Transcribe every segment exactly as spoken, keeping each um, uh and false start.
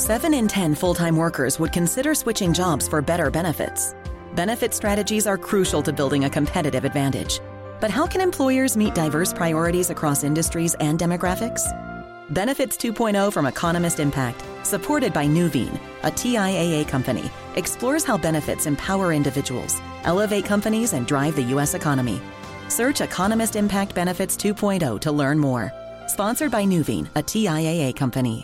Seven in ten full-time workers would consider switching jobs for better benefits. Benefit strategies are crucial to building a competitive advantage. But how can employers meet diverse priorities across industries and demographics? Benefits two point oh from Economist Impact, supported by Nuveen, a T I A A company, explores how benefits empower individuals, elevate companies, and drive the U S economy. Search Economist Impact Benefits two point oh to learn more. Sponsored by Nuveen, a T I A A company.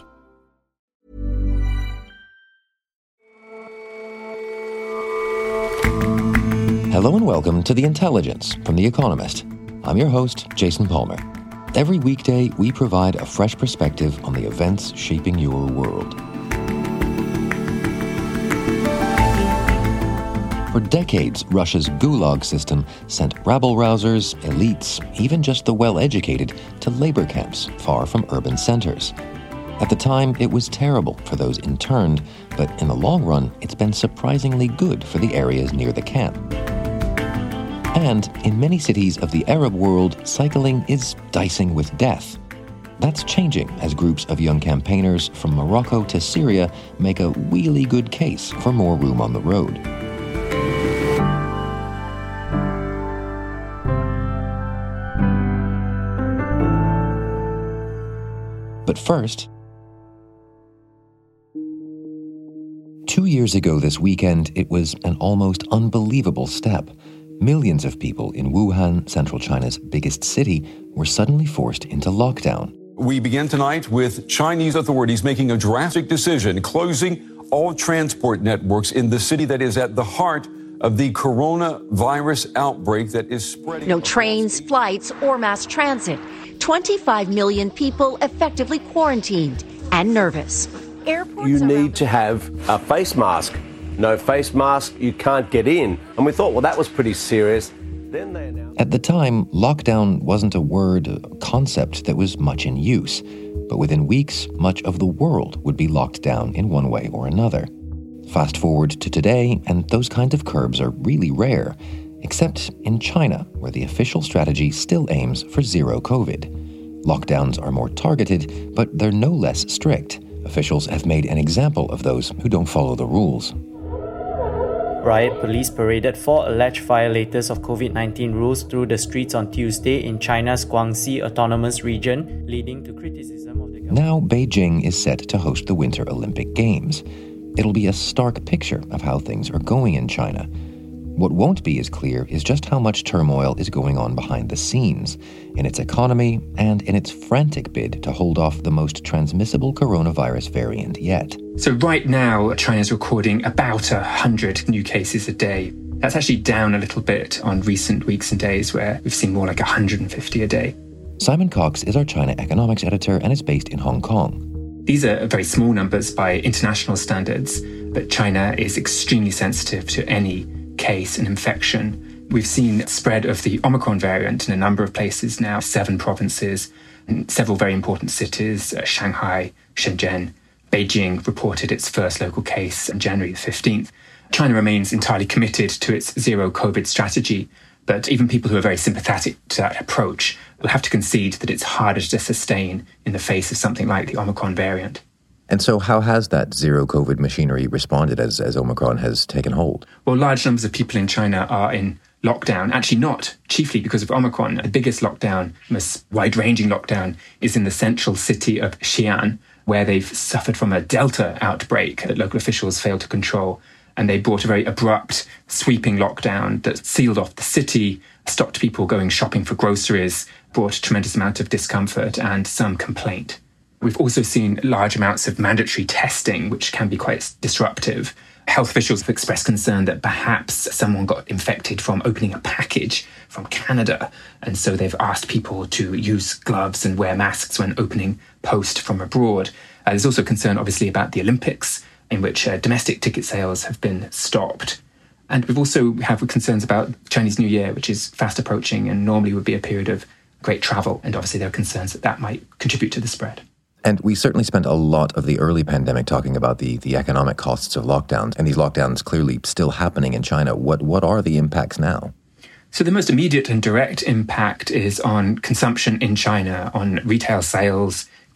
Hello and welcome to The Intelligence from The Economist. I'm your host, Jason Palmer. Every weekday, we provide a fresh perspective on the events shaping your world. For decades, Russia's Gulag system sent rabble-rousers, elites, even just the well-educated, to labor camps far from urban centers. At the time, it was terrible for those interned, but in the long run, it's been surprisingly good for the areas near the camp. And in many cities of the Arab world, cycling is dicing with death. That's changing as groups of young campaigners from Morocco to Syria make a really good case for more room on the road. But first, two years ago this weekend, it was an almost unbelievable step. Millions of people in Wuhan, central China's biggest city, were suddenly forced into lockdown. We begin tonight with Chinese authorities making a drastic decision, closing all transport networks in the city that is at the heart of the coronavirus outbreak that is spreading. No trains, flights, or mass transit. twenty-five million people effectively quarantined and nervous. Airports you need to have a face mask. No face mask, you can't get in. And we thought, well, that was pretty serious. Then they announced... At the time, lockdown wasn't a word, a concept that was much in use. But within weeks, much of the world would be locked down in one way or another. Fast forward to today, and those kinds of curbs are really rare, except in China, where the official strategy still aims for zero COVID. Lockdowns are more targeted, but they're no less strict. Officials have made an example of those who don't follow the rules. Riot police paraded four alleged violators of COVID nineteen rules through the streets on Tuesday in China's Guangxi Autonomous Region, leading to criticism of the government. Now Beijing is set to host the Winter Olympic Games. It'll be a stark picture of how things are going in China. What won't be as clear is just how much turmoil is going on behind the scenes, in its economy and in its frantic bid to hold off the most transmissible coronavirus variant yet. So right now, China's recording about one hundred new cases a day. That's actually down a little bit on recent weeks and days where we've seen more like one hundred fifty a day. Simon Cox is our China economics editor and is based in Hong Kong. These are very small numbers by international standards, but China is extremely sensitive to any case and infection. We've seen spread of the Omicron variant in a number of places now, seven provinces, and several very important cities, uh, Shanghai, Shenzhen. Beijing reported its first local case on January the fifteenth. China remains entirely committed to its zero COVID strategy, but even people who are very sympathetic to that approach will have to concede that it's harder to sustain in the face of something like the Omicron variant. And so how has that zero COVID machinery responded as, as Omicron has taken hold? Well, large numbers of people in China are in lockdown. Actually not, chiefly because of Omicron. The biggest lockdown, most wide-ranging lockdown, is in the central city of Xi'an, where they've suffered from a Delta outbreak that local officials failed to control. And they brought a very abrupt, sweeping lockdown that sealed off the city, stopped people going shopping for groceries, brought a tremendous amount of discomfort and some complaint. We've also seen large amounts of mandatory testing, which can be quite disruptive. Health officials have expressed concern that perhaps someone got infected from opening a package from Canada, and so they've asked people to use gloves and wear masks when opening post from abroad. Uh, there's also concern, obviously, about the Olympics, in which uh, domestic ticket sales have been stopped. And we've also have concerns about Chinese New Year, which is fast approaching and normally would be a period of great travel. And obviously there are concerns that that might contribute to the spread. And we certainly spent a lot of the early pandemic talking about the, the economic costs of lockdowns, and these lockdowns clearly still happening in China. What what are the impacts now? So the most immediate and direct impact is on consumption in China, on retail sales,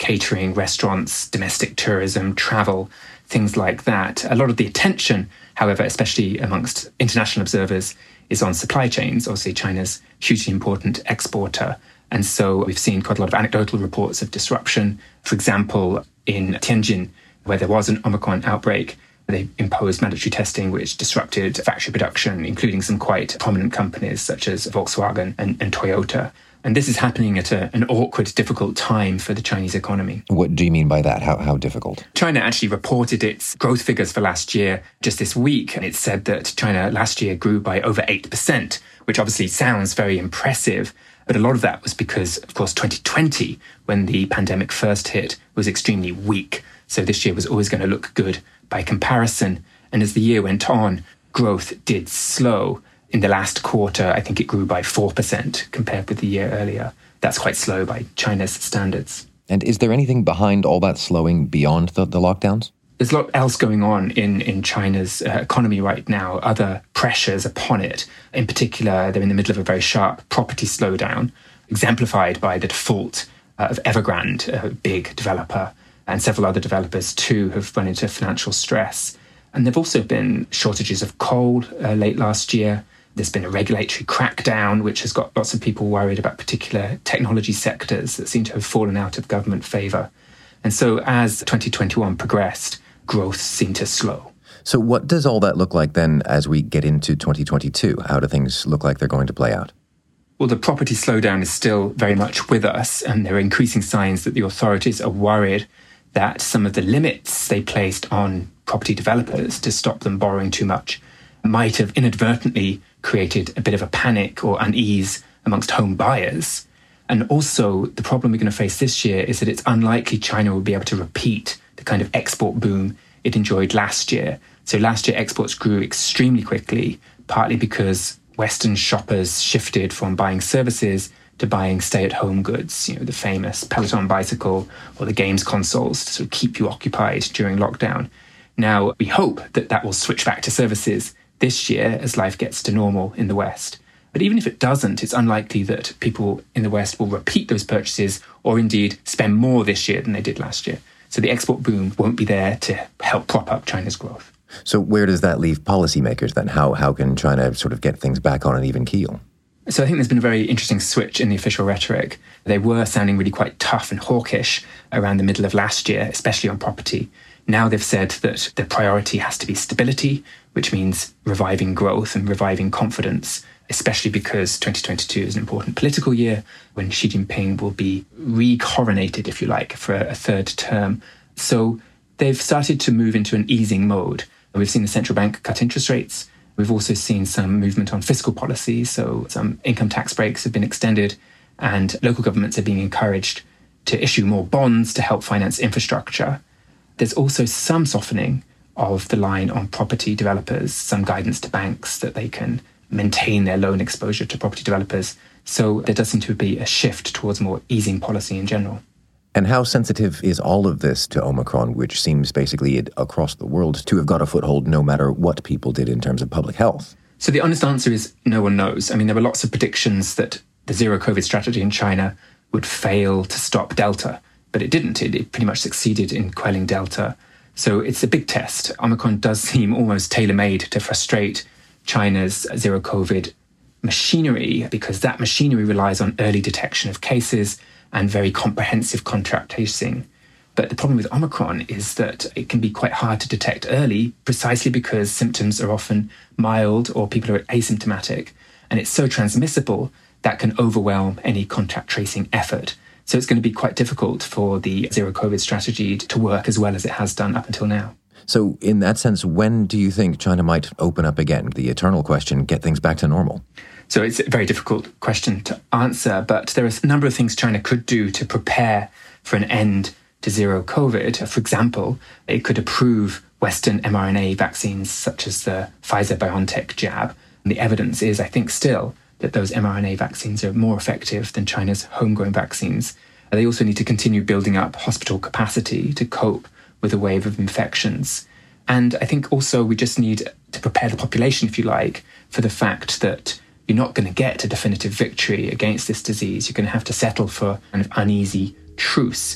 catering, restaurants, domestic tourism, travel, things like that. A lot of the attention, however, especially amongst international observers, is on supply chains. Obviously, China's hugely important exporter. And so we've seen quite a lot of anecdotal reports of disruption. For example, in Tianjin, where there was an Omicron outbreak, they imposed mandatory testing, which disrupted factory production, including some quite prominent companies such as Volkswagen and, and Toyota. And this is happening at a, an awkward, difficult time for the Chinese economy. What do you mean by that? How, how difficult? China actually reported its growth figures for last year just this week, and it said that China last year grew by over eight percent, which obviously sounds very impressive. But a lot of that was because, of course, twenty twenty, when the pandemic first hit, was extremely weak. So this year was always going to look good by comparison. And as the year went on, growth did slow. In the last quarter, I think it grew by four percent compared with the year earlier. That's quite slow by China's standards. And is there anything behind all that slowing beyond the, the lockdowns? There's a lot else going on in, in China's uh, economy right now, other pressures upon it. In particular, they're in the middle of a very sharp property slowdown, exemplified by the default uh, of Evergrande, a big developer, and several other developers too have run into financial stress. And there have also been shortages of coal uh, late last year. There's been a regulatory crackdown, which has got lots of people worried about particular technology sectors that seem to have fallen out of government favour. And so as twenty twenty-one progressed, growth seemed to slow. So what does all that look like then as we get into twenty twenty-two? How do things look like they're going to play out? Well, the property slowdown is still very much with us, and there are increasing signs that the authorities are worried that some of the limits they placed on property developers to stop them borrowing too much might have inadvertently created a bit of a panic or unease amongst home buyers. And also, the problem we're going to face this year is that it's unlikely China will be able to repeat the kind of export boom it enjoyed last year. So last year, exports grew extremely quickly, partly because Western shoppers shifted from buying services to buying stay-at-home goods, you know, the famous Peloton bicycle or the games consoles to sort of keep you occupied during lockdown. Now, we hope that that will switch back to services this year as life gets to normal in the West. But even if it doesn't, it's unlikely that people in the West will repeat those purchases or indeed spend more this year than they did last year. So the export boom won't be there to help prop up China's growth. So where does that leave policymakers then? How, how can China sort of get things back on an even keel? So I think there's been a very interesting switch in the official rhetoric. They were sounding really quite tough and hawkish around the middle of last year, especially on property. Now they've said that the priority has to be stability, which means reviving growth and reviving confidence, especially because twenty twenty-two is an important political year when Xi Jinping will be re-coronated, if you like, for a third term. So they've started to move into an easing mode. We've seen the central bank cut interest rates. We've also seen some movement on fiscal policy. So some income tax breaks have been extended and local governments are being encouraged to issue more bonds to help finance infrastructure. There's also some softening of the line on property developers, some guidance to banks that they can maintain their loan exposure to property developers. So there does seem to be a shift towards more easing policy in general. And how sensitive is all of this to Omicron, which seems basically across the world to have got a foothold no matter what people did in terms of public health? So the honest answer is no one knows. I mean, there were lots of predictions that the zero COVID strategy in China would fail to stop Delta, but it didn't. It, it pretty much succeeded in quelling Delta. So it's a big test. Omicron does seem almost tailor-made to frustrate China's zero COVID machinery, because that machinery relies on early detection of cases and very comprehensive contact tracing. But the problem with Omicron is that it can be quite hard to detect early, precisely because symptoms are often mild or people are asymptomatic. And it's so transmissible that can overwhelm any contact tracing effort. So it's going to be quite difficult for the zero COVID strategy to work as well as it has done up until now. So in that sense, when do you think China might open up again? The eternal question, get things back to normal? So it's a very difficult question to answer, but there are a number of things China could do to prepare for an end to zero COVID. For example, it could approve Western mRNA vaccines such as the Pfizer-BioNTech jab. And the evidence is, I think, still that those mRNA vaccines are more effective than China's homegrown vaccines. They also need to continue building up hospital capacity to cope with a wave of infections. And I think also we just need to prepare the population, if you like, for the fact that you're not going to get a definitive victory against this disease. You're going to have to settle for an uneasy truce.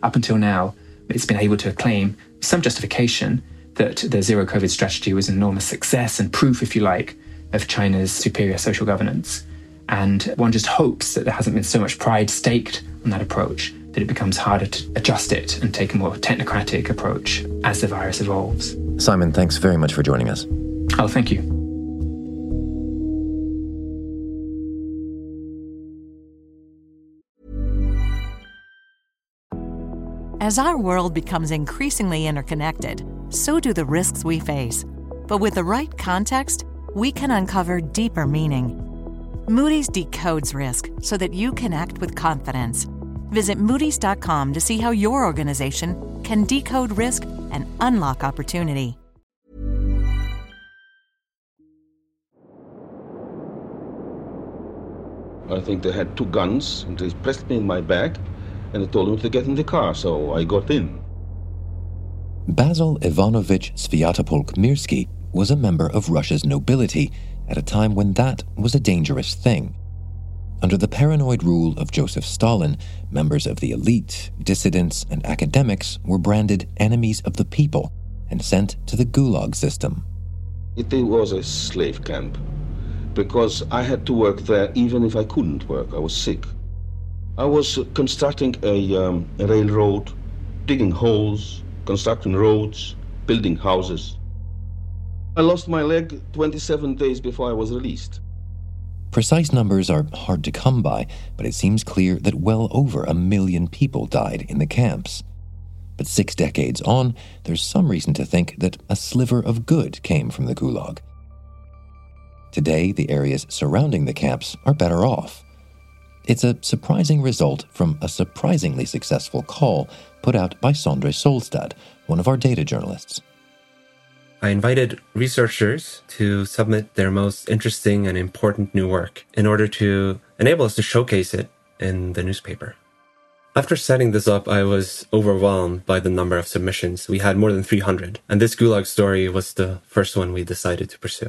Up until now, it's been able to claim some justification that the zero COVID strategy was an enormous success and proof, if you like, of China's superior social governance. And one just hopes that there hasn't been so much pride staked on that approach that it becomes harder to adjust it and take a more technocratic approach as the virus evolves. Simon, thanks very much for joining us. Oh, thank you. As our world becomes increasingly interconnected, so do the risks we face. But with the right context, we can uncover deeper meaning. Moody's decodes risk so that you can act with confidence. Visit Moody's dot com to see how your organization can decode risk and unlock opportunity. I think they had two guns, and they pressed me in my back, and they told me to get in the car, so I got in. Basil Ivanovich Sviatopolk-Mirsky was a member of Russia's nobility at a time when that was a dangerous thing. Under the paranoid rule of Joseph Stalin, members of the elite, dissidents, and academics were branded enemies of the people and sent to the Gulag system. It was a slave camp, because I had to work there even if I couldn't work. I was sick. I was constructing a, um, a railroad, digging holes, constructing roads, building houses. I lost my leg twenty-seven days before I was released. Precise numbers are hard to come by, but it seems clear that well over a million people died in the camps. But six decades on, there's some reason to think that a sliver of good came from the Gulag. Today, the areas surrounding the camps are better off. It's a surprising result from a surprisingly successful call put out by Sondre Solstad, one of our data journalists. I invited researchers to submit their most interesting and important new work in order to enable us to showcase it in the newspaper. After setting this up, I was overwhelmed by the number of submissions. We had more than three hundred, and this Gulag story was the first one we decided to pursue.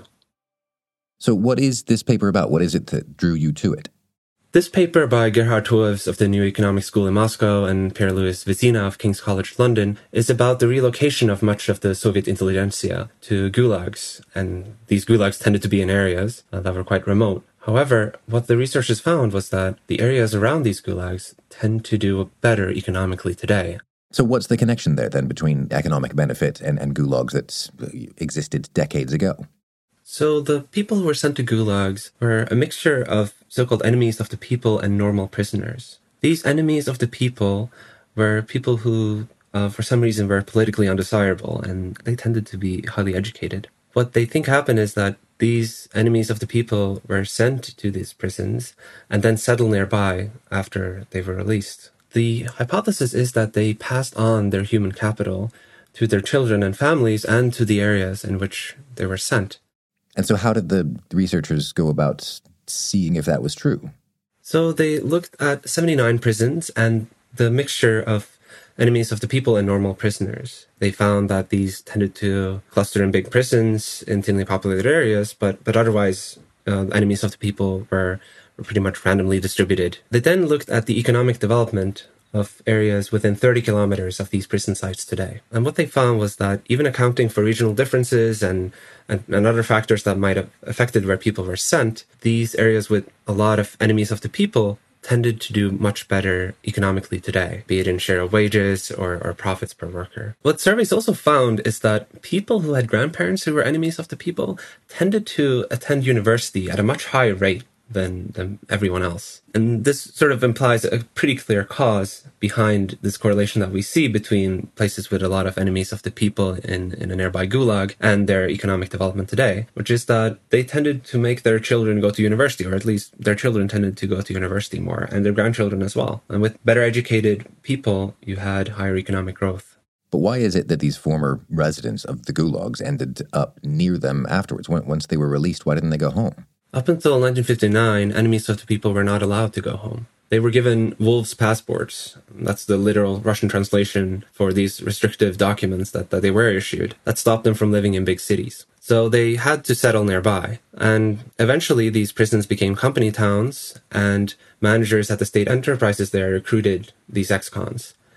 So what is this paper about? What is it that drew you to it? This paper by Gerhard Toews of the New Economic School in Moscow and Pierre-Louis Vizina of King's College London is about the relocation of much of the Soviet intelligentsia to gulags, and these gulags tended to be in areas uh, that were quite remote. However, what the researchers found was that the areas around these gulags tend to do better economically today. So what's the connection there then between economic benefit and, and gulags that existed decades ago? So the people who were sent to gulags were a mixture of so-called enemies of the people and normal prisoners. These enemies of the people were people who, uh, for some reason, were politically undesirable, and they tended to be highly educated. What they think happened is that these enemies of the people were sent to these prisons and then settled nearby after they were released. The hypothesis is that they passed on their human capital to their children and families and to the areas in which they were sent. And so how did the researchers go about seeing if that was true? So they looked at seventy-nine prisons and the mixture of enemies of the people and normal prisoners. They found that these tended to cluster in big prisons in thinly populated areas, but, but otherwise uh, enemies of the people were, were pretty much randomly distributed. They then looked at the economic development of areas within thirty kilometers of these prison sites today. And what they found was that even accounting for regional differences and, and, and other factors that might have affected where people were sent, these areas with a lot of enemies of the people tended to do much better economically today, be it in share of wages or, or profits per worker. What surveys also found is that people who had grandparents who were enemies of the people tended to attend university at a much higher rate than, than everyone else. And this sort of implies a pretty clear cause behind this correlation that we see between places with a lot of enemies of the people in, in a nearby gulag and their economic development today, which is that they tended to make their children go to university, or at least their children tended to go to university more, and their grandchildren as well. And with better educated people, you had higher economic growth. But why is it that these former residents of the gulags ended up near them afterwards? Once they were released, why didn't they go home? Up until nineteen fifty-nine, enemies of the people were not allowed to go home. They were given wolves' passports. That's the literal Russian translation for these restrictive documents that, that they were issued. That stopped them from living in big cities. So they had to settle nearby. And eventually these prisons became company towns, and managers at the state enterprises there recruited these ex-cons.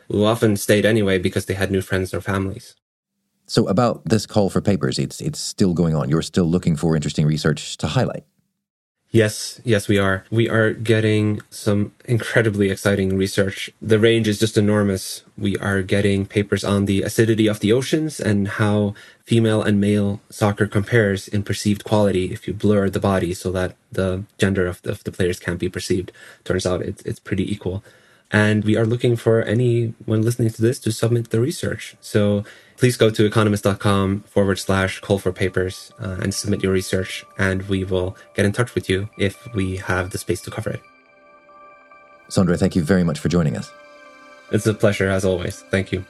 who often stayed anyway because they had new friends or families. So about this call for papers, it's it's still going on. You're still looking for interesting research to highlight. Yes, yes, we are. We are getting some incredibly exciting research. The range is just enormous. We are getting papers on the acidity of the oceans and how female and male soccer compares in perceived quality if you blur the body so that the gender of the, of the players can't be perceived. Turns out it's, it's pretty equal. And we are looking for anyone listening to this to submit the research. So please go to economist.com forward slash call for papers uh, and submit your research, and we will get in touch with you if we have the space to cover it. Sondre, thank you very much for joining us. It's a pleasure, as always. Thank you.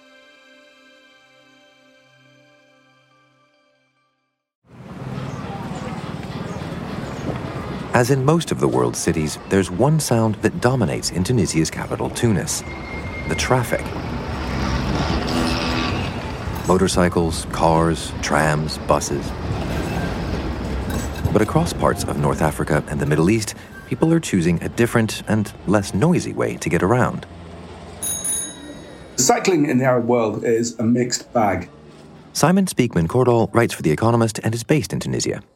As in most of the world's cities, there's one sound that dominates in Tunisia's capital, Tunis: the traffic. Motorcycles, cars, trams, buses. But across parts of North Africa and the Middle East, people are choosing a different and less noisy way to get around. Cycling in the Arab world is a mixed bag. Simon Speakman-Cordall writes for The Economist and is based in Tunisia.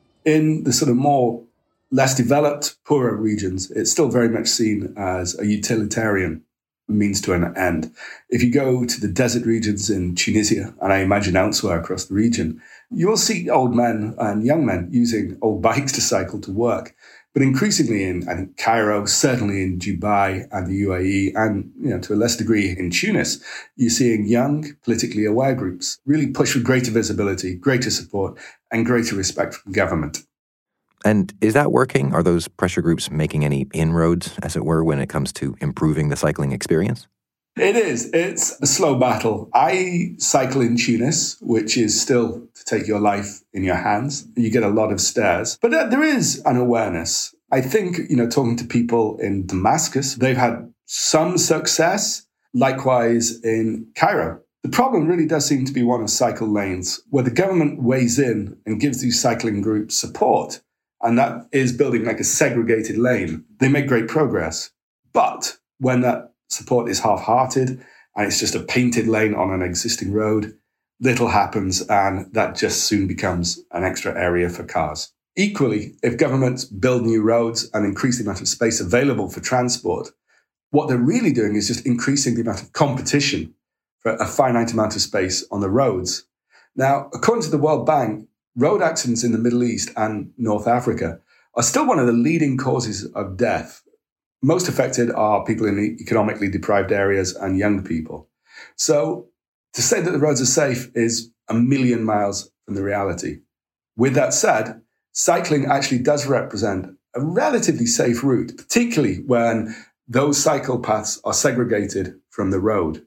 In the sort of more less developed, poorer regions, it's still very much seen as a utilitarian means to an end. If you go to the desert regions in Tunisia, and I imagine elsewhere across the region, you will see old men and young men using old bikes to cycle to work. But increasingly in, I think, Cairo, certainly in Dubai and the U A E, and you know, to a less degree in Tunis, you're seeing young, politically aware groups really push for greater visibility, greater support, and greater respect from government. And is that working? Are those pressure groups making any inroads, as it were, when it comes to improving the cycling experience? It is. It's a slow battle. I cycle in Tunis, which is still to take your life in your hands. You get a lot of stairs. But uh, there is an awareness. I think, you know, talking to people in Damascus, they've had some success. Likewise in Cairo. The problem really does seem to be one of cycle lanes, where the government weighs in and gives these cycling groups support. And that is building like a segregated lane. They make great progress. But when that support is half-hearted and it's just a painted lane on an existing road, little happens, and that just soon becomes an extra area for cars. Equally, if governments build new roads and increase the amount of space available for transport, what they're really doing is just increasing the amount of competition for a finite amount of space on the roads. Now, according to the World Bank, road accidents in the Middle East and North Africa are still one of the leading causes of death. Most affected are people in economically deprived areas and young people. So to say that the roads are safe is a million miles from the reality. With that said, cycling actually does represent a relatively safe route, particularly when those cycle paths are segregated from the road.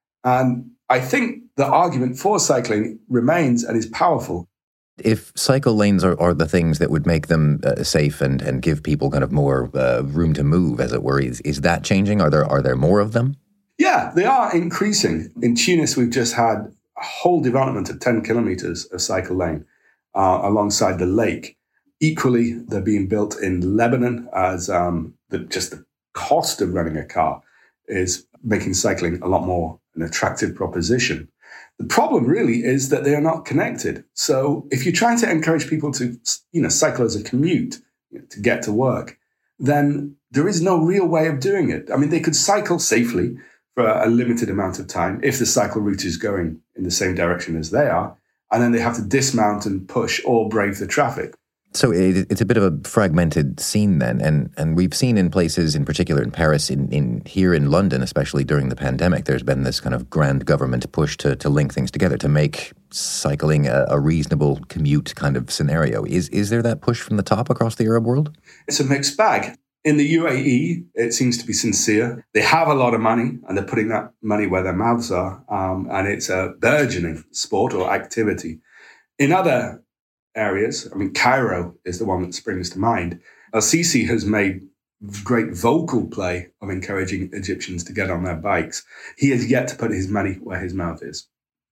And I think the argument for cycling remains and is powerful. If cycle lanes are, are the things that would make them uh, safe and, and give people kind of more uh, room to move, as it were, is, is that changing? Are there are there more of them? Yeah, they are increasing. In Tunis, we've just had a whole development of ten kilometers of cycle lane uh, alongside the lake. Equally, they're being built in Lebanon as um, the, just the cost of running a car is making cycling a lot more an attractive proposition. The problem really is that they are not connected. So if you're trying to encourage people to, you know, cycle as a commute, you know, to get to work, then there is no real way of doing it. I mean, they could cycle safely for a limited amount of time if the cycle route is going in the same direction as they are, and then they have to dismount and push or brave the traffic. So it, it's a bit of a fragmented scene then, and and we've seen in places, in particular in Paris, in, in here in London, especially during the pandemic, there's been this kind of grand government push to to link things together, to make cycling a, a reasonable commute kind of scenario. Is is there that push from the top across the Arab world? It's a mixed bag. In the U A E, it seems to be sincere. They have a lot of money, and they're putting that money where their mouths are, um, and it's a burgeoning sport or activity. In other areas, I mean, Cairo is the one that springs to mind. El-Sisi has made great vocal play of encouraging Egyptians to get on their bikes. He has yet to put his money where his mouth is.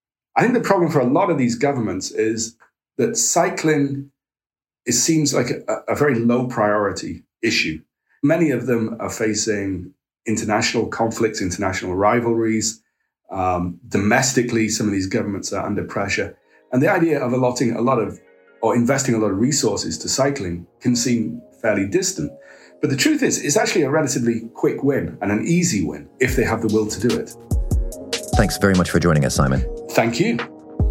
I think the problem for a lot of these governments is that cycling, it seems like a, a very low priority issue. Many of them are facing international conflicts, international rivalries. Um, domestically, some of these governments are under pressure. And the idea of allotting a lot of, or investing a lot of resources to cycling can seem fairly distant. But the truth is, it's actually a relatively quick win and an easy win if they have the will to do it. Thanks very much for joining us, Simon. Thank you.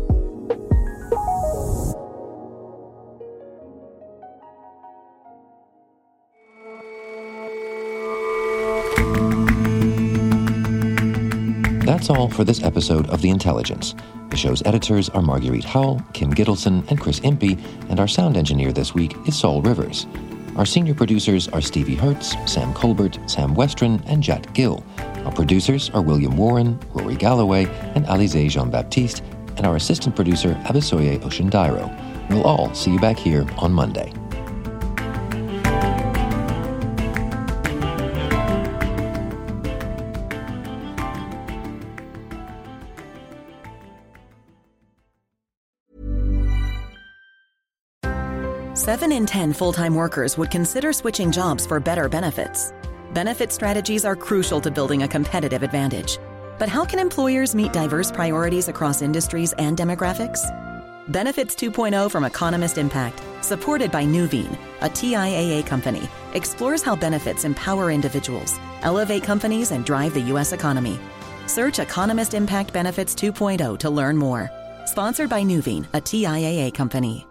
That's all for this episode of The Intelligence. The show's editors are Marguerite Howell, Kim Gittleson, and Chris Impey, and our sound engineer this week is Saul Rivers. Our senior producers are Stevie Hertz, Sam Colbert, Sam Westron, and Jat Gill. Our producers are William Warren, Rory Galloway, and Alizé Jean-Baptiste, and our assistant producer, Abisoye Oshindairo. We'll all see you back here on Monday. Seven in ten full-time workers would consider switching jobs for better benefits. Benefit strategies are crucial to building a competitive advantage. But how can employers meet diverse priorities across industries and demographics? Benefits two point oh from Economist Impact, supported by Nuveen, a T I A A company, explores how benefits empower individuals, elevate companies, and drive the U S economy. Search Economist Impact Benefits two point oh to learn more. Sponsored by Nuveen, a T I A A company.